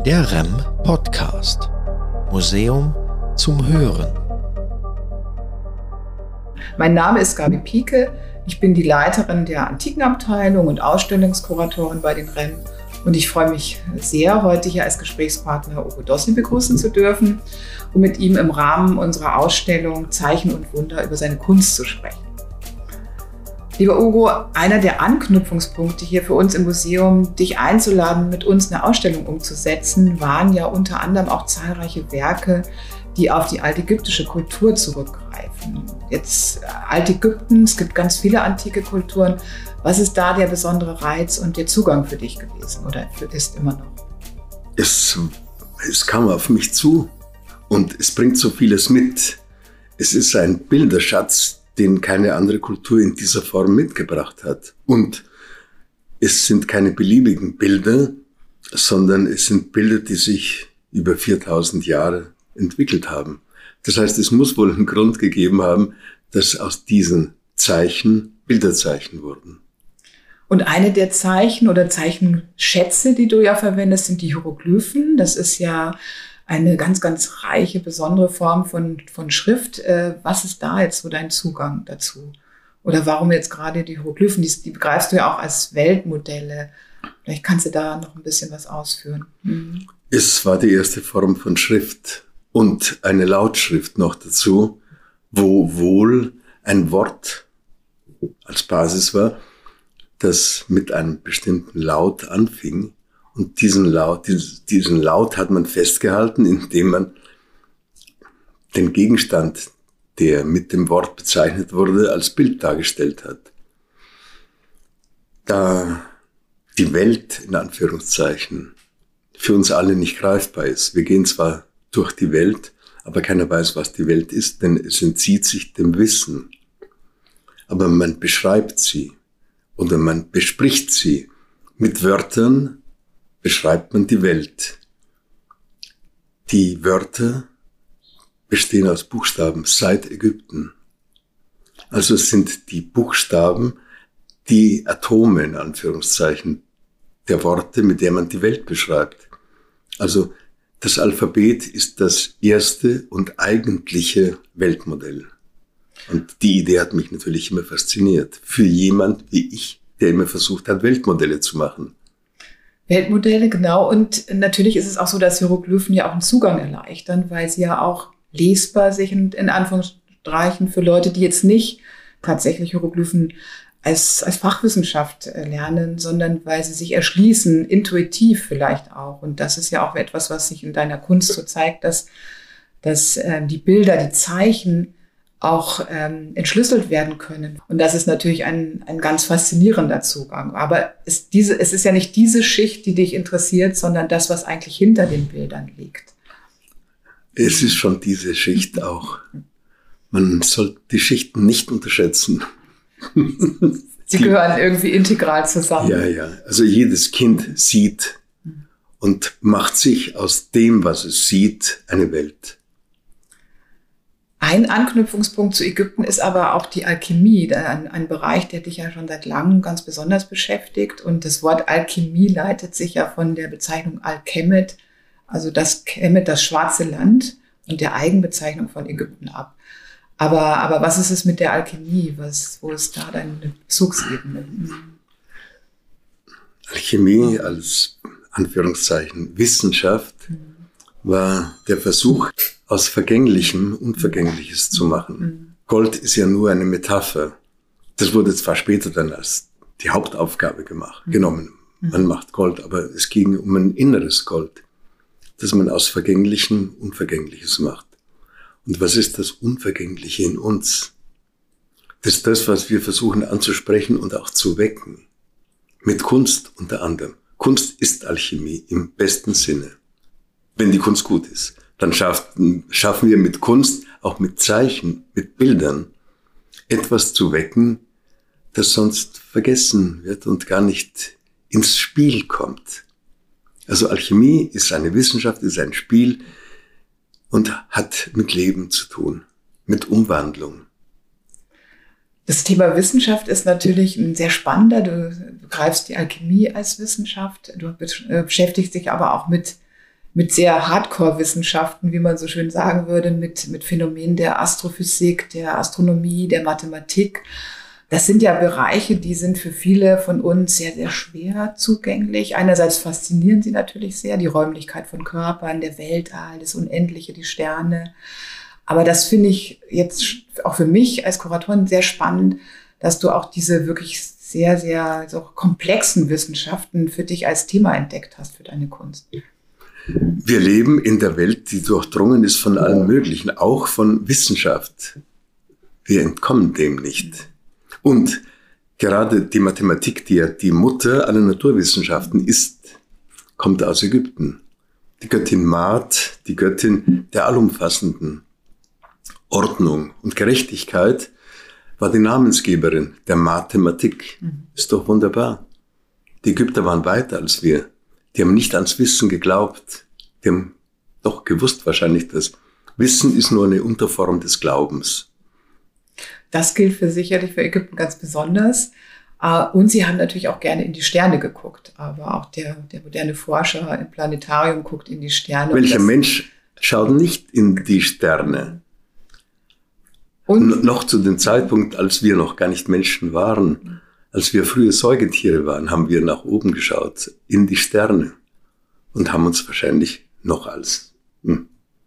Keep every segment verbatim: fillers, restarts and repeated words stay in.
Der R E M Podcast. Museum zum Hören. Mein Name ist Gabi Pieke. Ich bin die Leiterin der Antikenabteilung und Ausstellungskuratorin bei den R E M. Und ich freue mich sehr, heute hier als Gesprächspartner Ugo Dossi begrüßen zu dürfen, um mit ihm im Rahmen unserer Ausstellung Zeichen und Wunder über seine Kunst zu sprechen. Lieber Ugo, einer der Anknüpfungspunkte hier für uns im Museum, dich einzuladen, mit uns eine Ausstellung umzusetzen, waren ja unter anderem auch zahlreiche Werke, die auf die altägyptische Kultur zurückgreifen. Jetzt Altägypten, es gibt ganz viele antike Kulturen. Was ist da der besondere Reiz und der Zugang für dich gewesen oder ist immer noch? Es, es kam auf mich zu und es bringt so vieles mit. Es ist ein Bilderschatz, den keine andere Kultur in dieser Form mitgebracht hat. Und es sind keine beliebigen Bilder, sondern es sind Bilder, die sich über viertausend Jahre entwickelt haben. Das heißt, es muss wohl einen Grund gegeben haben, dass aus diesen Zeichen Bilderzeichen wurden. Und eine der Zeichen oder Zeichenschätze, die du ja verwendest, sind die Hieroglyphen. Das ist ja eine ganz, ganz reiche, besondere Form von, von Schrift. Was ist da jetzt so dein Zugang dazu? Oder warum jetzt gerade die Hieroglyphen? Die, die begreifst du ja auch als Weltmodelle. Vielleicht kannst du da noch ein bisschen was ausführen. Mhm. Es war die erste Form von Schrift und eine Lautschrift noch dazu, wo wohl ein Wort als Basis war, das mit einem bestimmten Laut anfing. Und diesen Laut, diesen Laut hat man festgehalten, indem man den Gegenstand, der mit dem Wort bezeichnet wurde, als Bild dargestellt hat. Da die Welt, in Anführungszeichen, für uns alle nicht greifbar ist. Wir gehen zwar durch die Welt, aber keiner weiß, was die Welt ist, denn es entzieht sich dem Wissen. Aber man beschreibt sie oder man bespricht sie mit Wörtern, beschreibt man die Welt. Die Wörter bestehen aus Buchstaben seit Ägypten. Also es sind die Buchstaben, die Atome in Anführungszeichen der Worte, mit der man die Welt beschreibt. Also das Alphabet ist das erste und eigentliche Weltmodell. Und die Idee hat mich natürlich immer fasziniert. Für jemand wie ich, der immer versucht hat, Weltmodelle zu machen. Weltmodelle, genau. Und natürlich ist es auch so, dass Hieroglyphen ja auch einen Zugang erleichtern, weil sie ja auch lesbar sich in, in Anführungsstrichen für Leute, die jetzt nicht tatsächlich Hieroglyphen als, als Fachwissenschaft lernen, sondern weil sie sich erschließen, intuitiv vielleicht auch. Und das ist ja auch etwas, was sich in deiner Kunst so zeigt, dass, dass äh, die Bilder, die Zeichen auch ähm, entschlüsselt werden können. Und das ist natürlich ein, ein ganz faszinierender Zugang. Aber es, diese, es ist ja nicht diese Schicht, die dich interessiert, sondern das, was eigentlich hinter den Bildern liegt. Es ist schon diese Schicht auch. Man sollte die Schichten nicht unterschätzen. Sie die, gehören irgendwie integral zusammen. Ja, ja. Also jedes Kind sieht und macht sich aus dem, was es sieht, eine Welt. Ein Anknüpfungspunkt zu Ägypten ist aber auch die Alchemie, ein, ein Bereich, der dich ja schon seit langem ganz besonders beschäftigt. Und das Wort Alchemie leitet sich ja von der Bezeichnung Al-Kemet, also das Kemet, das schwarze Land, und der Eigenbezeichnung von Ägypten ab. Aber, aber was ist es mit der Alchemie? Was, wo ist da deine Bezugsebene? Alchemie als Anführungszeichen Wissenschaft war der Versuch, aus Vergänglichem Unvergängliches zu machen. Mhm. Gold ist ja nur eine Metapher. Das wurde zwar später dann als die Hauptaufgabe gemacht, mhm. genommen. Man macht Gold, aber es ging um ein inneres Gold, dass man aus Vergänglichem Unvergängliches macht. Und was ist das Unvergängliche in uns? Das ist das, was wir versuchen anzusprechen und auch zu wecken. Mit Kunst unter anderem. Kunst ist Alchemie im besten Sinne. Wenn die Kunst gut ist, dann schaffen, schaffen wir mit Kunst, auch mit Zeichen, mit Bildern, etwas zu wecken, das sonst vergessen wird und gar nicht ins Spiel kommt. Also Alchemie ist eine Wissenschaft, ist ein Spiel und hat mit Leben zu tun, mit Umwandlung. Das Thema Wissenschaft ist natürlich ein sehr spannender. Du begreifst die Alchemie als Wissenschaft. Du beschäftigst dich aber auch mit mit sehr Hardcore-Wissenschaften, wie man so schön sagen würde, mit, mit Phänomenen der Astrophysik, der Astronomie, der Mathematik. Das sind ja Bereiche, die sind für viele von uns sehr, sehr schwer zugänglich. Einerseits faszinieren sie natürlich sehr, die Räumlichkeit von Körpern, der Weltall, das Unendliche, die Sterne. Aber das finde ich jetzt auch für mich als Kuratorin sehr spannend, dass du auch diese wirklich sehr, sehr so komplexen Wissenschaften für dich als Thema entdeckt hast für deine Kunst. Wir leben in der Welt, die durchdrungen ist von allem Möglichen, auch von Wissenschaft. Wir entkommen dem nicht. Und gerade die Mathematik, die ja die Mutter aller Naturwissenschaften ist, kommt aus Ägypten. Die Göttin Maat, die Göttin der allumfassenden Ordnung und Gerechtigkeit, war die Namensgeberin der Mathematik. Mhm. Ist doch wunderbar. Die Ägypter waren weiter als wir. Die haben nicht ans Wissen geglaubt. Die haben doch gewusst wahrscheinlich, dass Wissen ist nur eine Unterform des Glaubens. Das gilt für sicherlich für Ägypten ganz besonders. Und sie haben natürlich auch gerne in die Sterne geguckt. Aber auch der, der moderne Forscher im Planetarium guckt in die Sterne. Welcher Mensch schaut nicht in die Sterne? Und noch zu dem Zeitpunkt, als wir noch gar nicht Menschen waren, als wir frühe Säugetiere waren, haben wir nach oben geschaut, in die Sterne. Und haben uns wahrscheinlich noch als, hm,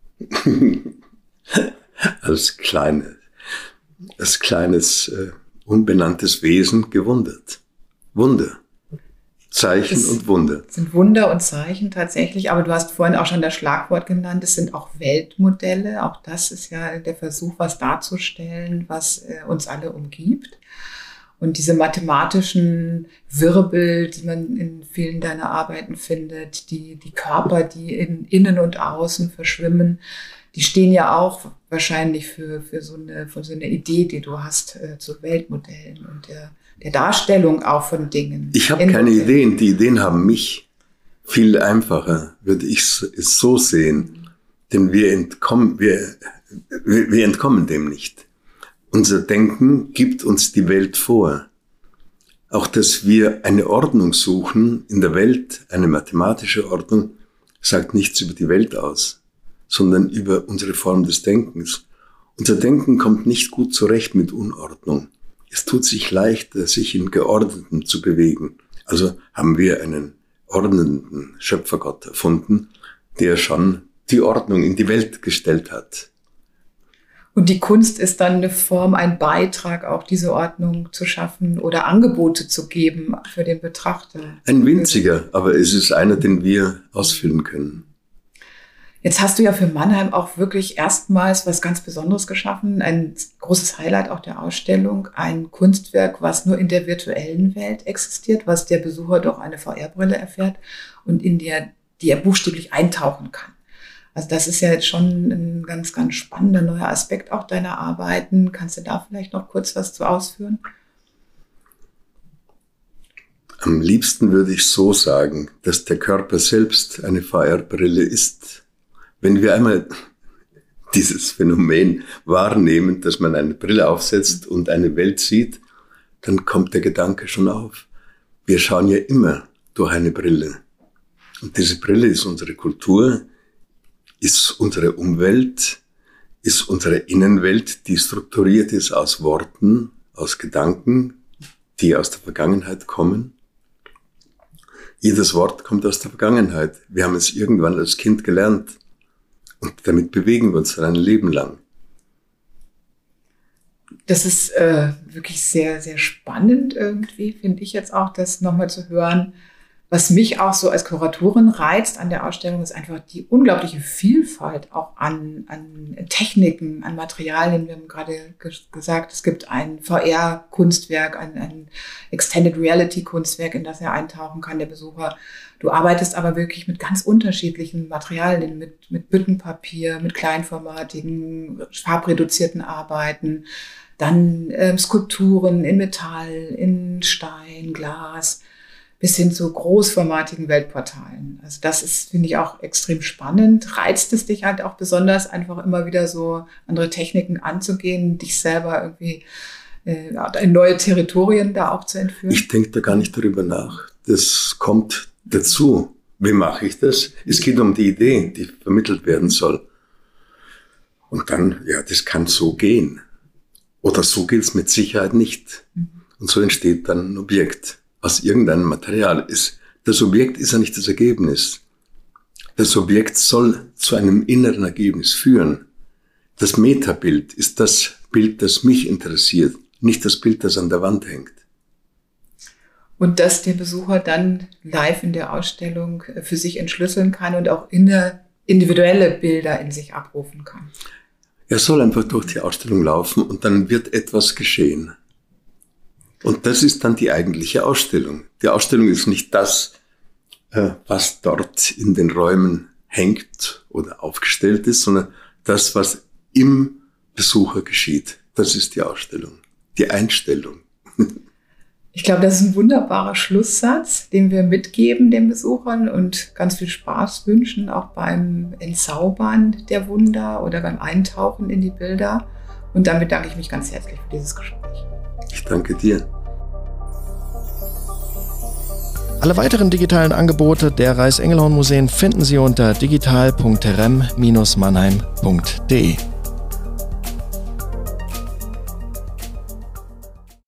als kleine, als kleines, äh, unbenanntes Wesen gewundert. Wunder. Zeichen das und Wunder. Sind Wunder und Zeichen tatsächlich, aber du hast vorhin auch schon das Schlagwort genannt, es sind auch Weltmodelle. Auch das ist ja der Versuch, was darzustellen, was äh, uns alle umgibt. Und diese mathematischen Wirbel, die man in vielen deiner Arbeiten findet, die, die Körper, die in Innen und Außen verschwimmen, die stehen ja auch wahrscheinlich für, für, so, eine, für so eine Idee, die du hast äh, zu Weltmodellen und der, der Darstellung auch von Dingen. Ich habe keine Modellen. Ideen, die Ideen haben mich. Viel einfacher würde ich es so sehen, denn wir entkommen, wir, wir, wir entkommen dem nicht. Unser Denken gibt uns die Welt vor. Auch, dass wir eine Ordnung suchen in der Welt, eine mathematische Ordnung, sagt nichts über die Welt aus, sondern über unsere Form des Denkens. Unser Denken kommt nicht gut zurecht mit Unordnung. Es tut sich leichter, sich in Geordnetem zu bewegen. Also haben wir einen ordnenden Schöpfergott erfunden, der schon die Ordnung in die Welt gestellt hat. Und die Kunst ist dann eine Form, ein Beitrag, auch diese Ordnung zu schaffen oder Angebote zu geben für den Betrachter. Ein winziger, aber es ist einer, den wir ausfüllen können. Jetzt hast du ja für Mannheim auch wirklich erstmals was ganz Besonderes geschaffen, ein großes Highlight auch der Ausstellung, ein Kunstwerk, was nur in der virtuellen Welt existiert, was der Besucher durch eine V R-Brille erfährt und in der, die er buchstäblich eintauchen kann. Also das ist ja jetzt schon ein ganz, ganz spannender neuer Aspekt auch deiner Arbeiten. Kannst du da vielleicht noch kurz was zu ausführen? Am liebsten würde ich so sagen, dass der Körper selbst eine V R-Brille ist. Wenn wir einmal dieses Phänomen wahrnehmen, dass man eine Brille aufsetzt und eine Welt sieht, dann kommt der Gedanke schon auf. Wir schauen ja immer durch eine Brille. Und diese Brille ist unsere Kultur, ist unsere Umwelt, ist unsere Innenwelt, die strukturiert ist aus Worten, aus Gedanken, die aus der Vergangenheit kommen. Jedes Wort kommt aus der Vergangenheit. Wir haben es irgendwann als Kind gelernt und damit bewegen wir uns dann ein Leben lang. Das ist äh, wirklich sehr, sehr spannend irgendwie, finde ich jetzt auch, das nochmal zu hören. Was mich auch so als Kuratorin reizt an der Ausstellung, ist einfach die unglaubliche Vielfalt auch an, an Techniken, an Materialien. Wir haben gerade gesagt, es gibt ein V R-Kunstwerk, ein, ein Extended Reality-Kunstwerk, in das er eintauchen kann, der Besucher. Du arbeitest aber wirklich mit ganz unterschiedlichen Materialien, mit, mit Büttenpapier, mit kleinformatigen, farbreduzierten Arbeiten, dann äh, Skulpturen in Metall, in Stein, Glas, bis hin zu großformatigen Weltportalen. Also das ist, finde ich, auch extrem spannend. Reizt es dich halt auch besonders, einfach immer wieder so andere Techniken anzugehen, dich selber irgendwie äh, in neue Territorien da auch zu entführen? Ich denke da gar nicht darüber nach. Das kommt dazu. Wie mache ich das? Es geht um die Idee, die vermittelt werden soll. Und dann, ja, das kann so gehen. Oder so geht es mit Sicherheit nicht. Und so entsteht dann ein Objekt aus irgendeinem Material. Das Objekt ist ja nicht das Ergebnis. Das Objekt soll zu einem inneren Ergebnis führen. Das Metabild ist das Bild, das mich interessiert, nicht das Bild, das an der Wand hängt. Und dass der Besucher dann live in der Ausstellung für sich entschlüsseln kann und auch individuelle Bilder in sich abrufen kann. Er soll einfach durch die Ausstellung laufen und dann wird etwas geschehen. Und das ist dann die eigentliche Ausstellung. Die Ausstellung ist nicht das, was dort in den Räumen hängt oder aufgestellt ist, sondern das, was im Besucher geschieht. Das ist die Ausstellung, die Einstellung. Ich glaube, das ist ein wunderbarer Schlusssatz, den wir mitgeben den Besuchern und ganz viel Spaß wünschen, auch beim Entzaubern der Wunder oder beim Eintauchen in die Bilder. Und damit danke ich mich ganz herzlich für dieses Gespräch. Ich danke dir. Alle weiteren digitalen Angebote der Reichs-Engelhorn Museen finden Sie unter digital punkt rem Bindestrich mannheim punkt de.